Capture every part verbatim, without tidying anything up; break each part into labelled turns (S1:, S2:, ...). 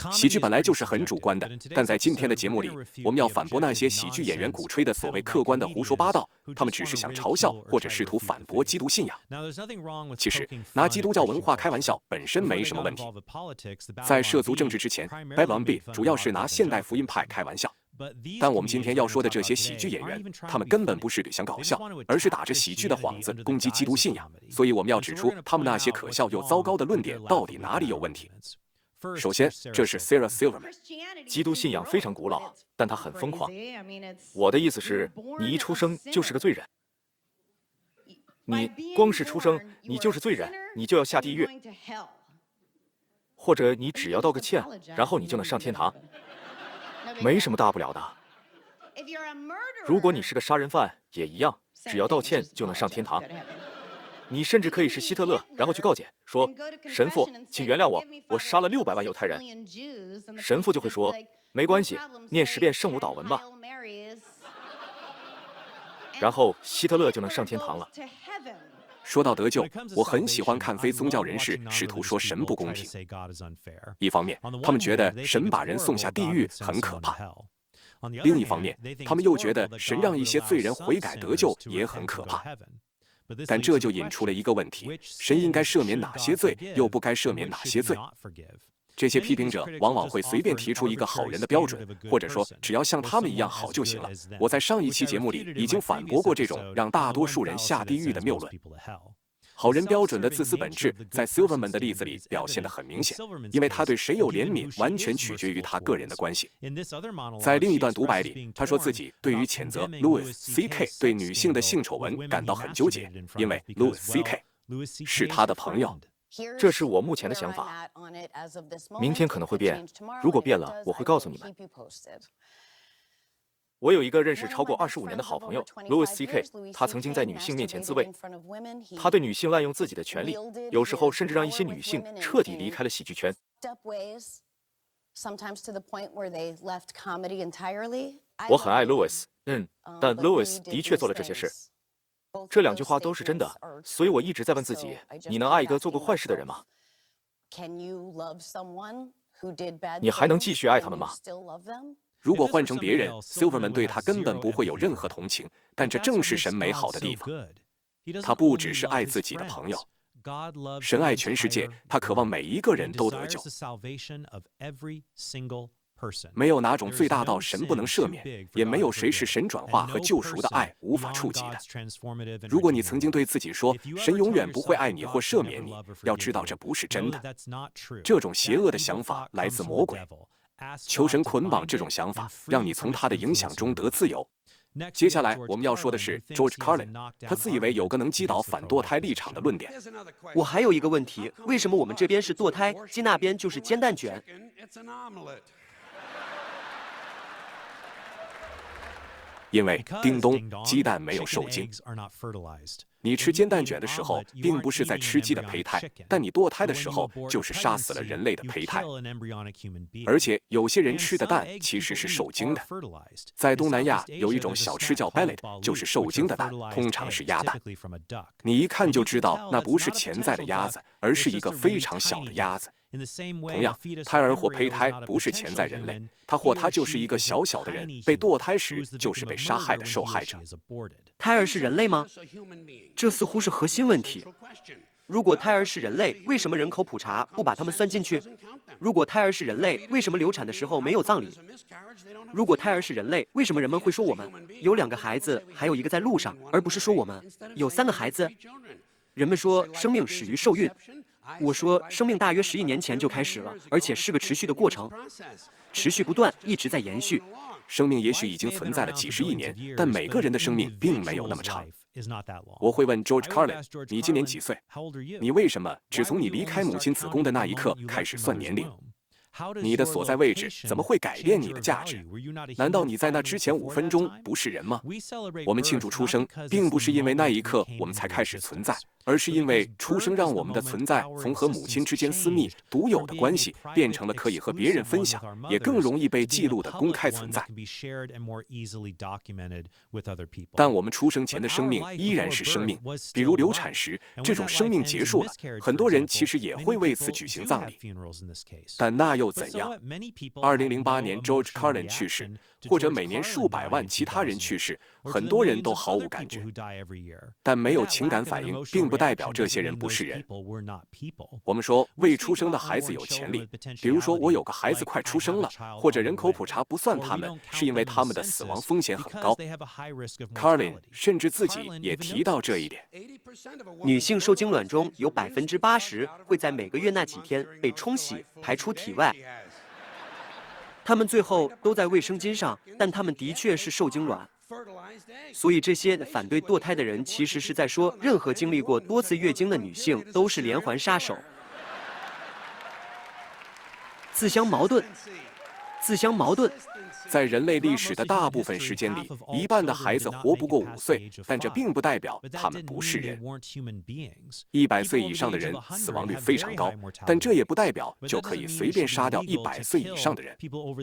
S1: 喜剧本来就是很主观的，但在今天的节目里，我们要反驳那些喜剧演员鼓吹的所谓客观的胡说八道，他们只是想嘲笑或者试图反驳基督信仰。其实，拿基督教文化开玩笑本身没什么问题。在涉足政治之前 ，Babylon B 主要是拿现代福音派开玩笑。但我们今天要说的这些喜剧演员，他们根本不是想搞笑，而是打着喜剧的幌子攻击基督信仰。所以我们要指出他们那些可笑又糟糕的论点到底哪里有问题。首先，这是 Sarah Silverman。
S2: 基督信仰非常古老，但它很疯狂。我的意思是，你一出生就是个罪人。你光是出生，你就是罪人，你就要下地狱。或者你只要道个歉，然后你就能上天堂。没什么大不了的。如果你是个杀人犯，也一样，只要道歉就能上天堂。你甚至可以是希特勒，然后去告解，说：“神父，请原谅我，我杀了六百万犹太人。”神父就会说：“没关系，念十遍圣母祷文吧。”然后希特勒就能上天堂了。
S1: 说到得救，我很喜欢看非宗教人士试图说神不公平。一方面，他们觉得神把人送下地狱很可怕；另一方面，他们又觉得神让一些罪人悔改得救也很可怕。但这就引出了一个问题：神应该赦免哪些罪，又不该赦免哪些罪？这些批评者往往会随便提出一个好人的标准，或者说只要像他们一样好就行了。我在上一期节目里已经反驳过这种让大多数人下地狱的谬论。好人标准的自私本质在 Silverman 的例子里表现得很明显，因为他对谁有怜悯完全取决于他个人的关系。在另一段独白里，他说自己对于谴责 Louis C K 对女性的性丑闻感到很纠结，因为 Louis C K 是他的朋友。
S2: 这是我目前的想法，明天可能会变，如果变了，我会告诉你们。我有一个认识超过二十五年的好朋友 Louis C K， 他曾经在女性面前自卫，他对女性滥用自己的权利，有时候甚至让一些女性彻底离开了喜剧圈。我很爱 Louis， 嗯，但 Louis 的确做了这些事。这两句话都是真的，所以我一直在问自己：你能爱一个做过坏事的人吗？你还能继续爱他们吗？
S1: 如果换成别人 ，Silverman 对他根本不会有任何同情，但这正是神美好的地方。他不只是爱自己的朋友，神爱全世界，他渴望每一个人都得救。没有哪种罪大到神不能赦免，也没有谁是神转化和救赎的爱无法触及的。如果你曾经对自己说神永远不会爱你或赦免你，要知道这不是真的。这种邪恶的想法来自魔鬼。求神捆绑这种想法，让你从他的影响中得自由。接下来我们要说的是 George Carlin， 他自以为有个能击倒反堕胎立场的论点。
S3: 我还有一个问题，为什么我们这边是堕胎，鸡那边就是煎蛋卷？
S1: 因为叮咚，鸡蛋没有受精。你吃煎蛋卷的时候，并不是在吃鸡的胚胎，但你堕胎的时候，就是杀死了人类的胚胎。而且有些人吃的蛋其实是受精的。在东南亚有一种小吃叫 Bellet， 就是受精的蛋，通常是鸭蛋。你一看就知道那不是潜在的鸭子，而是一个非常小的鸭子。同样，胎儿或胚胎不是潜在人类，他或他就是一个小小的人，被堕胎时就是被杀害的受害者。
S3: 胎儿是人类吗？这似乎是核心问题。如果胎儿是人类，为什么人口普查不把他们算进去？如果胎儿是人类，为什么流产的时候没有葬礼？如果胎儿是人类，为什么人们会说我们有两个孩子，还有一个在路上，而不是说我们有三个孩子？人们说生命始于受孕。我说，生命大约十亿年前就开始了，而且是个持续的过程，持续不断，一直在延续。
S1: 生命也许已经存在了几十亿年，但每个人的生命并没有那么长。我会问 George Carlin， 你今年几岁？你为什么只从你离开母亲子宫的那一刻开始算年龄？你的所在位置怎么会改变你的价值？难道你在那之前五分钟不是人吗？我们庆祝出生，并不是因为那一刻我们才开始存在， 而是因为出生让我们的存在从和母亲之间私密独有的关系，变成了可以和别人分享，也更容易被记录的公开存在。但我们出生前的生命依然是生命，比如流产时，这种生命结束了，很多人其实也会为此举行葬礼。但那又怎样？二零零八年 George Carlin 去世，或者每年数百万其他人去世，很多人都毫无感觉。但没有情感反应，并不代表这些人不是人。我们说未出生的孩子有潜力，比如说我有个孩子快出生了，或者人口普查不算他们，是因为他们的死亡风险很高。Carlin 甚至自己也提到这一点。
S3: 女性受精卵中有百分之八十会在每个月那几天被冲洗排出体外。它们最后都在卫生巾上，但它们的确是受精卵。所以这些反对堕胎的人其实是在说，任何经历过多次月经的女性都是连环杀手。自相矛盾，自相矛盾。
S1: 在人类历史的大部分时间里，一半的孩子活不过五岁，但这并不代表他们不是人。一百岁以上的人死亡率非常高，但这也不代表就可以随便杀掉一百岁以上的人。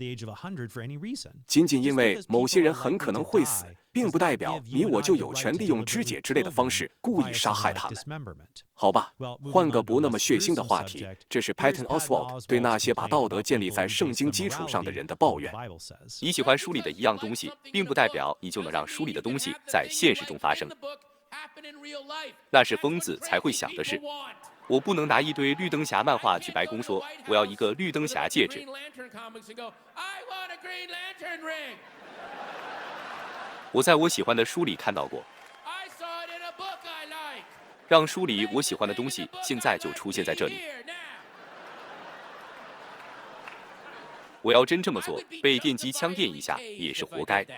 S1: 仅仅因为某些人很可能会死，并不代表你我就有权利用肢解之类的方式故意杀害他们。好吧，换个不那么血腥的话题，这是 Patton Oswalt 对那些把道德建立在圣经基础上的人的抱怨。
S2: 你喜欢书里的一样东西，并不代表你就能让书里的东西在现实中发生。那是疯子才会想的事。我不能拿一堆绿灯侠漫画去白宫说，我要一个绿灯侠戒指。我在我喜欢的书里看到过，让书里我喜欢的东西现在就出现在这里。我要真这么做，被电击枪电一下也是活该。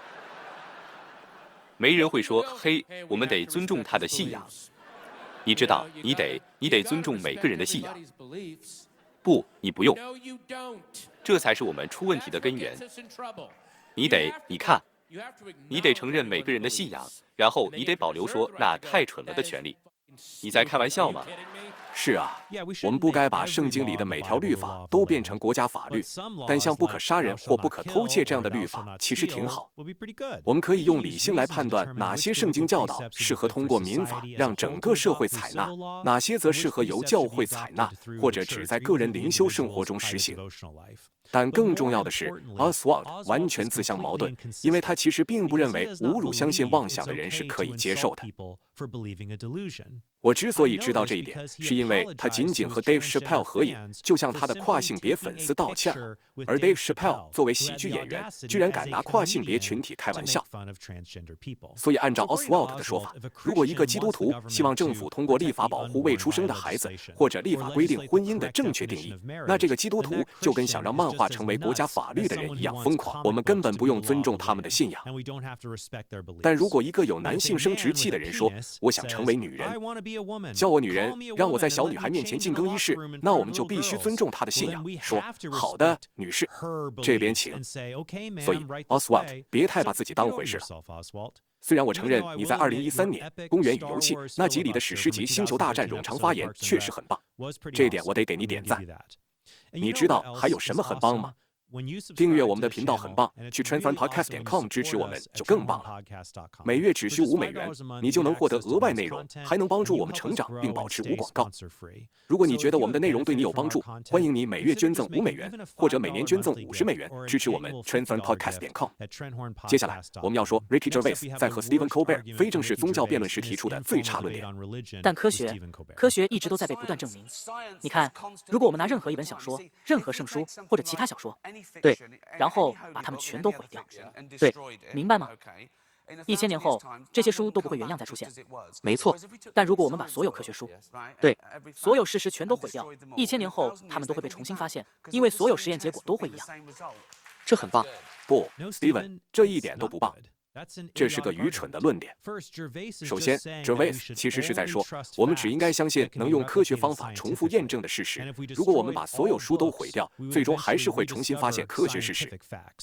S2: 没人会说，嘿，我们得尊重他的信仰。你知道，你得，你得尊重每个人的信仰。不，你不用。这才是我们出问题的根源。你得，你看，你得承认每个人的信仰，然后你得保留说那太蠢了的权利。你在开玩笑吗？
S1: 是啊，我们不该把圣经里的每条律法都变成国家法律，但像不可杀人或不可偷窃这样的律法其实挺好。我们可以用理性来判断哪些圣经教导适合通过民法让整个社会采纳，哪些则适合由教会采纳，或者只在个人灵修生活中实行。但更重要的是 ，Oswalt 完全自相矛盾，因为他其实并不认为侮辱相信妄想的人是可以接受的。我之所以知道这一点，是因为他仅仅和 Dave Chappelle 合影，就向他的跨性别粉丝道歉了。而 Dave Chappelle 作为喜剧演员，居然敢拿跨性别群体开玩笑。所以按照 Oswalt 的说法，如果一个基督徒希望政府通过立法保护未出生的孩子，或者立法规定婚姻的正确定义，那这个基督徒就跟想让漫画成为国家法律的人一样疯狂。我们根本不用尊重他们的信仰。但如果一个有男性生殖器的人说，我想成为女人，叫我女人，让我在小女孩面前进更衣室，那我们就必须尊重她的信仰，说好的，女士，这边请。所以 Oswalt 别太把自己当回事了。虽然我承认你在二零一三年《公园与游戏》那集里的史诗级《星球大战》冗长发言确实很棒，这一点我得给你点赞。你知道还有什么很棒吗？订阅我们的频道很棒，去 transform podcast 点 com 支持我们就更棒了。每月只需五美元，你就能获得额外内容，还能帮助我们成长并保持无广告。如果你觉得我们的内容对你有帮助，欢迎你每月捐赠五美元，或者每年捐赠五十美元，支持我们 transform podcast 点 com。接下来我们要说 Ricky Gervais 在和 Stephen Colbert 非正式宗教辩论时提出的最差论点。
S4: 但科学，科学一直都在被不断证明。你看，如果我们拿任何一本小说、任何圣书或者其他小说，对，然后把它们全都毁掉，对，明白吗？一千年后，这些书都不会原样再出现。没错，但如果我们把所有科学书，对，所有事实全都毁掉，一千年后它们都会被重新发现，因为所有实验结果都会一样。这很棒。
S1: 不 ，Steven， 这一点都不棒。这是个愚蠢的论点。首先 ，Gervais 其实是在说，我们只应该相信能用科学方法重复验证的事实。如果我们把所有书都毁掉，最终还是会重新发现科学事实。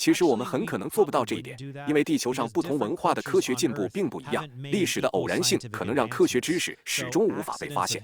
S1: 其实我们很可能做不到这一点，因为地球上不同文化的科学进步并不一样，历史的偶然性可能让科学知识始终无法被发现。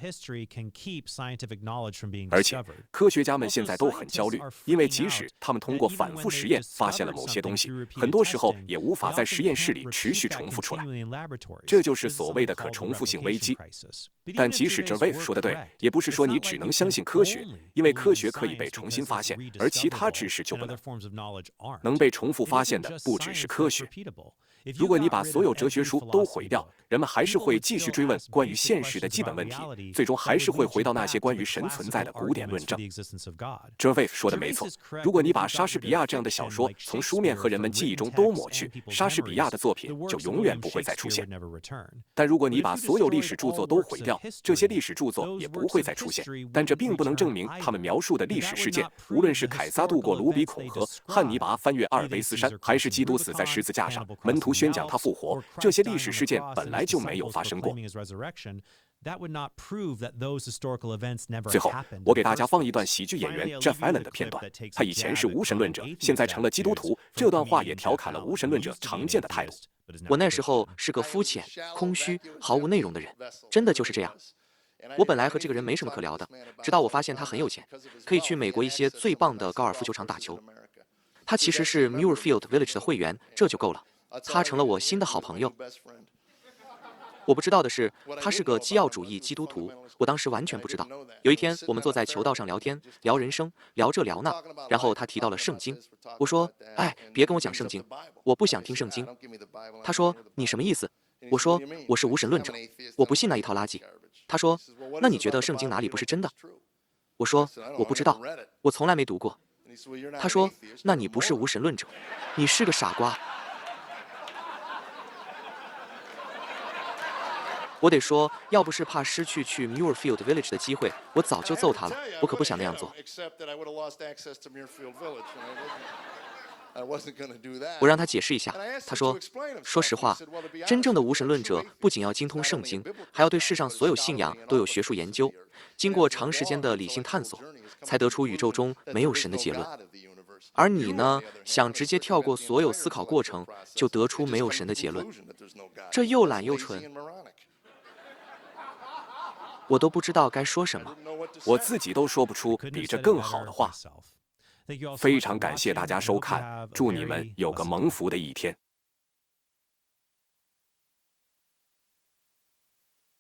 S1: 而且，科学家们现在都很焦虑，因为即使他们通过反复实验发现了某些东西，很多时候也无法在实验室里持续重复出来。这就是所谓的可重复性危机。但即使 Gervais 说的对，也不是说你只能相信科学，因为科学可以被重新发现，而其他知识就不能。能被重复发现的不只是科学。如果你把所有哲学书都毁掉，人们还是会继续追问关于现实的基本问题，最终还是会回到那些关于神存在的古典论证。Gervais 说的没错，如果你把莎士比亚这样的小说从书面和人们记忆中都抹去，莎士比亚的作品就永远不会再出现。但如果你把所有历史著作都毁掉，这些历史著作也不会再出现。但这并不能证明他们描述的历史事件，无论是凯撒渡过卢比孔河、汉尼拔翻越阿尔卑斯山，还是基督死在十字架上，门徒宣讲他复活，这些历史事件本来就没有发生过。最后，我给大家放一段喜剧演员 Jeff Allen 的片段。他以前是无神论者，现在成了基督徒。这段话也调侃了无神论者常见的态度。
S3: 我那时候是个肤浅、空虚、毫无内容的人，真的就是这样。我本来和这个人没什么可聊的，直到我发现他很有钱，可以去美国一些最棒的高尔夫球场打球。他其实是 Muirfield Village 的会员，这就够了。他成了我新的好朋友。我不知道的是，他是个基要主义基督徒，我当时完全不知道。有一天，我们坐在球道上聊天，聊人生，聊这聊那，然后他提到了圣经。我说：“哎，别跟我讲圣经，我不想听圣经。”他说：“你什么意思？”我说：“我是无神论者，我不信那一套垃圾。”他说：“那你觉得圣经哪里不是真的？”我说：“我不知道，我从来没读过。”他说：“那你不是无神论者，你是个傻瓜。”我得说，要不是怕失去去 Muirfield Village 的机会，我早就揍他了。我可不想那样做。我让他解释一下，他说：“说实话，真正的无神论者不仅要精通圣经，还要对世上所有信仰都有学术研究，经过长时间的理性探索，才得出宇宙中没有神的结论。而你呢，想直接跳过所有思考过程，就得出没有神的结论，这又懒又蠢。”我都不知道该说什么，
S1: 我自己都说不出比这更好的话。非常感谢大家收看，祝你们有个蒙福的一天。